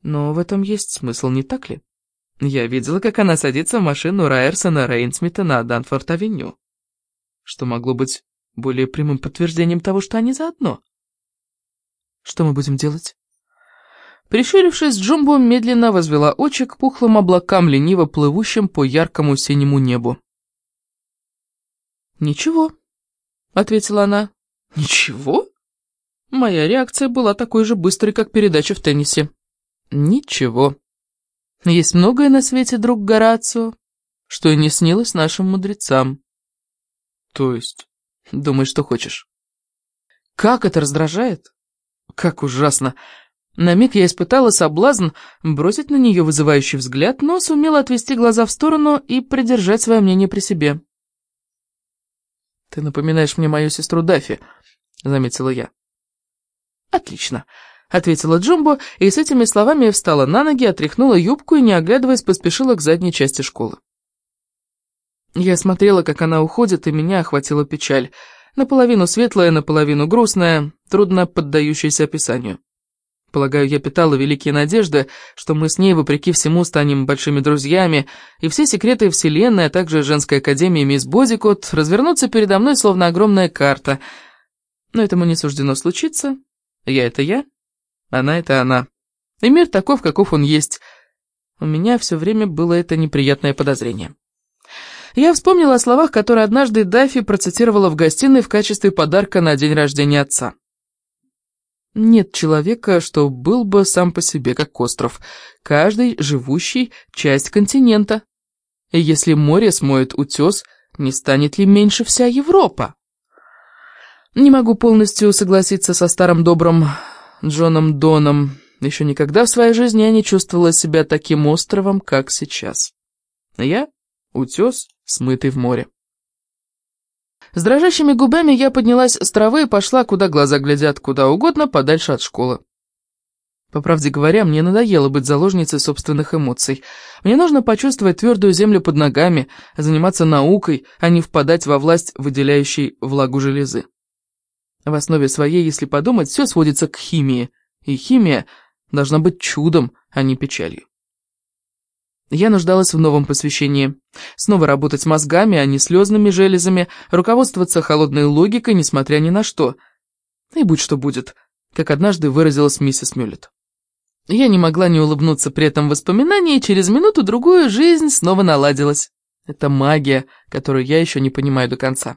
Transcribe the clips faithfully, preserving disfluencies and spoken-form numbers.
Но в этом есть смысл, не так ли? Я видела, как она садится в машину Райерсона Рейнсмита на Данфорд-авеню. Что могло быть более прямым подтверждением того, что они заодно? Что мы будем делать? Прищурившись, Джумбо медленно возвела очи к пухлым облакам, лениво плывущим по яркому синему небу. «Ничего», — ответила она. «Ничего?» Моя реакция была такой же быстрой, как передача в теннисе. «Ничего. Есть многое на свете, друг Горацио, что и не снилось нашим мудрецам». «То есть? Думай, что хочешь». «Как это раздражает? Как ужасно!» На миг я испытала соблазн бросить на нее вызывающий взгляд, но сумела отвести глаза в сторону и придержать свое мнение при себе. «Ты напоминаешь мне мою сестру Даффи», — заметила я. «Отлично», — ответила Джумбо, и с этими словами встала на ноги, отряхнула юбку и, не оглядываясь, поспешила к задней части школы. Я смотрела, как она уходит, и меня охватила печаль. Наполовину светлая, наполовину грустная, трудно поддающаяся описанию. Полагаю, я питала великие надежды, что мы с ней, вопреки всему, станем большими друзьями, и все секреты Вселенной, а также женской академии мисс Бодикот развернутся передо мной, словно огромная карта. Но этому не суждено случиться. Я — это я, она — это она. И мир таков, каков он есть. У меня все время было это неприятное подозрение. Я вспомнила о словах, которые однажды Даффи процитировала в гостиной в качестве подарка на день рождения отца. Нет человека, что был бы сам по себе, как остров. Каждый живущий — часть континента. И если море смоет утес, не станет ли меньше вся Европа? Не могу полностью согласиться со старым добрым Джоном Доном. Еще никогда в своей жизни я не чувствовала себя таким островом, как сейчас. Я — утес, смытый в море. С дрожащими губами я поднялась с травы и пошла, куда глаза глядят, куда угодно, подальше от школы. По правде говоря, мне надоело быть заложницей собственных эмоций. Мне нужно почувствовать твердую землю под ногами, заниматься наукой, а не впадать во власть выделяющей влагу железы. В основе своей, если подумать, все сводится к химии, и химия должна быть чудом, а не печалью. Я нуждалась в новом посвящении. Снова работать мозгами, а не слезными железами, руководствоваться холодной логикой, несмотря ни на что. И будь что будет, как однажды выразилась миссис Мюллет. Я не могла не улыбнуться при этом воспоминании, и через минуту-другую жизнь снова наладилась. Это магия, которую я еще не понимаю до конца.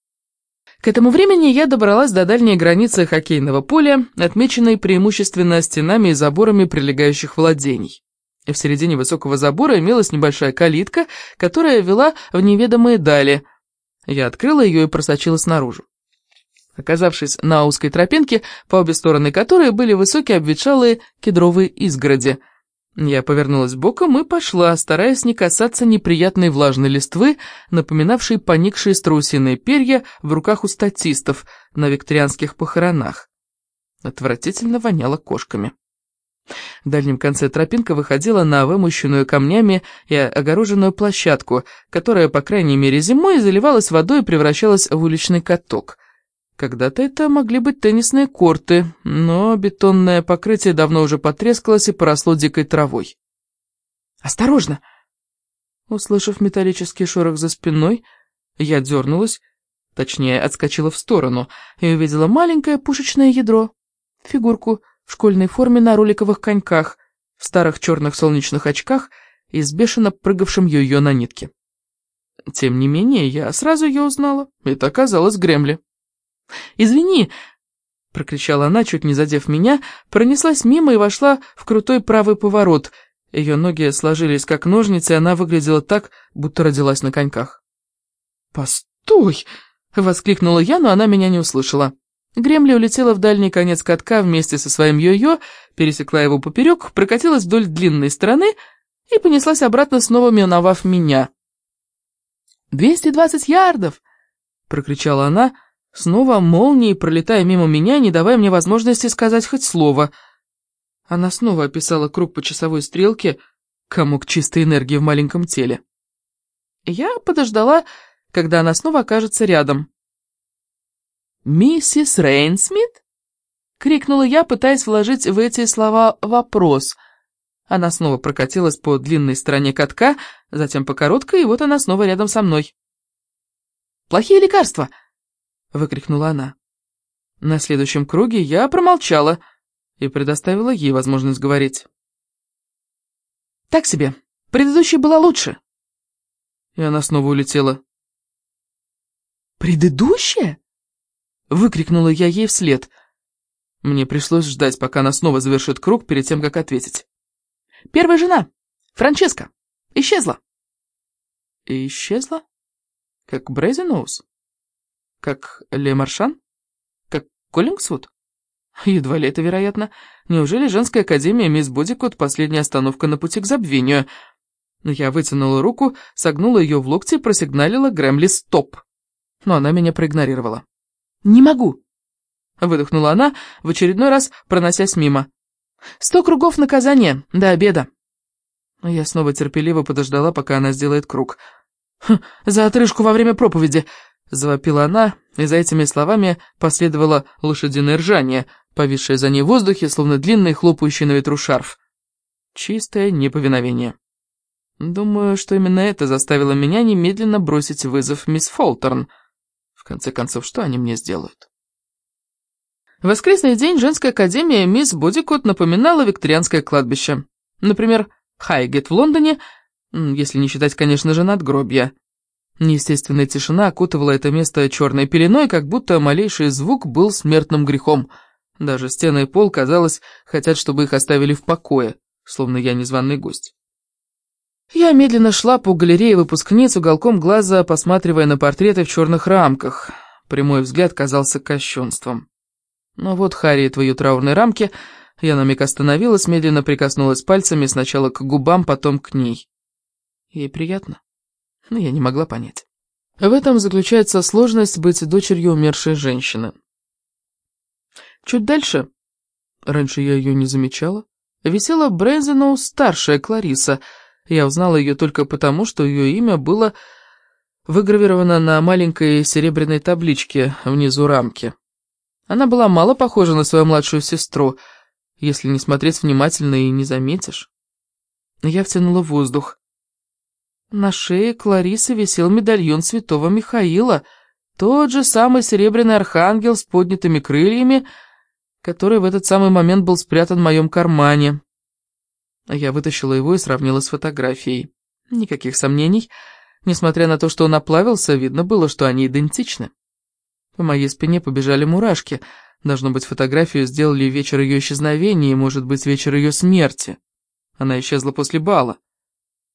К этому времени я добралась до дальней границы хоккейного поля, отмеченной преимущественно стенами и заборами прилегающих владений. И в середине высокого забора имелась небольшая калитка, которая вела в неведомые дали. Я открыла ее и просочилась наружу. Оказавшись на узкой тропинке, по обе стороны которой были высокие обветшалые кедровые изгороди, я повернулась боком и пошла, стараясь не касаться неприятной влажной листвы, напоминавшей поникшие страусиные перья в руках у статистов на викторианских похоронах. Отвратительно воняло кошками. В дальнем конце тропинка выходила на вымощенную камнями и огороженную площадку, которая, по крайней мере, зимой заливалась водой и превращалась в уличный каток. Когда-то это могли быть теннисные корты, но бетонное покрытие давно уже потрескалось и поросло дикой травой. «Осторожно!» Услышав металлический шорох за спиной, я дернулась, точнее, отскочила в сторону, и увидела маленькое пушечное ядро, фигурку в школьной форме на роликовых коньках, в старых черных солнечных очках и с бешено прыгавшим йо-йо на нитке. Тем не менее, я сразу ее узнала. Это оказалось Гремли. «Извини!» — прокричала она, чуть не задев меня, пронеслась мимо и вошла в крутой правый поворот. Ее ноги сложились как ножницы, и она выглядела так, будто родилась на коньках. «Постой!» — воскликнула я, но она меня не услышала. Гремли улетела в дальний конец катка вместе со своим йо-йо, пересекла его поперек, прокатилась вдоль длинной стороны и понеслась обратно, снова миновав меня. «Двести двадцать ярдов!» — прокричала она, снова молнией пролетая мимо меня, не давая мне возможности сказать хоть слово. Она снова описала круг по часовой стрелке, комок чистой энергии в маленьком теле. Я подождала, когда она снова окажется рядом. «Миссис Рейнсмит?» — крикнула я, пытаясь вложить в эти слова вопрос. Она снова прокатилась по длинной стороне катка, затем по короткой, и вот она снова рядом со мной. «Плохие лекарства!» — выкрикнула она. На следующем круге я промолчала и предоставила ей возможность говорить. «Так себе. Предыдущая была лучше». И она снова улетела. «Предыдущая?» — выкрикнула я ей вслед. Мне пришлось ждать, пока она снова завершит круг, перед тем, как ответить. «Первая жена, Франческа, исчезла». И исчезла? Как Брейзеноус? Как Ле Маршан? Как Коллингсвуд? Едва ли это вероятно. Неужели женская академия мисс Бодикот — последняя остановка на пути к забвению? Я вытянула руку, согнула ее в локте и просигналила Грэмли «Стоп». Но она меня проигнорировала. «Не могу!» — выдохнула она, в очередной раз проносясь мимо. «Сто кругов наказания до обеда». Я снова терпеливо подождала, пока она сделает круг. «Хм, за отрыжку во время проповеди!» — завопила она, и за этими словами последовало лошадиное ржание, повисшее за ней в воздухе, словно длинный хлопающий на ветру шарф. Чистое неповиновение. Думаю, что именно это заставило меня немедленно бросить вызов мисс Фолтерн. В конце концов, что они мне сделают? В воскресный день женская академия мисс Бодикот напоминала викторианское кладбище. Например, Хайгет в Лондоне, если не считать, конечно же, надгробья. Неестественная тишина окутывала это место черной пеленой, как будто малейший звук был смертным грехом. Даже стены и пол, казалось, хотят, чтобы их оставили в покое, словно я незваный гость. Я медленно шла по галерее выпускниц, уголком глаза посматривая на портреты в черных рамках. Прямой взгляд казался кощунством. Но вот Харриет в ее траурной рамке. Я на миг остановилась, медленно прикоснулась пальцами сначала к губам, потом к ней. Ей приятно? Но я не могла понять. В этом заключается сложность быть дочерью умершей женщины. Чуть дальше, раньше я ее не замечала, висела Брейзеноус старшая Клариса. Я узнала ее только потому, что ее имя было выгравировано на маленькой серебряной табличке внизу рамки. Она была мало похожа на свою младшую сестру, если не смотреть внимательно и не заметишь. Я втянула воздух. На шее Кларисы висел медальон святого Михаила, тот же самый серебряный архангел с поднятыми крыльями, который в этот самый момент был спрятан в моем кармане. Я вытащила его и сравнила с фотографией. Никаких сомнений. Несмотря на то, что он оплавился, видно было, что они идентичны. По моей спине побежали мурашки. Должно быть, фотографию сделали вечер ее исчезновения, и, может быть, вечер ее смерти. Она исчезла после бала.